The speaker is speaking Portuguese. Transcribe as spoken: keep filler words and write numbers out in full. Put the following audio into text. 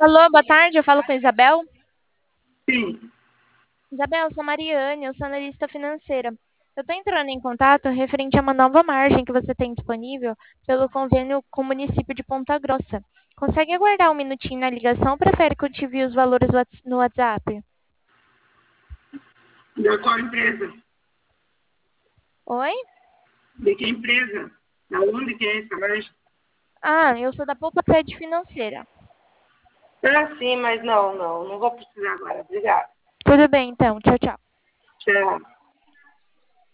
Alô, boa tarde, eu falo com a Isabel. Sim, Isabel, eu sou Mariane, eu sou analista financeira. Eu estou entrando em contato referente a uma nova margem que você tem disponível pelo convênio com o município de Ponta Grossa. Consegue aguardar um minutinho na ligação ou prefere que eu te envie os valores whats- no WhatsApp? da qual empresa? Oi? De que empresa? Da onde que é essa loja? Ah, eu sou da Poupa Sede Financeira. Ah, sim, mas não, não, não vou precisar agora. Obrigada. Tudo bem, então. Tchau, tchau. Tchau.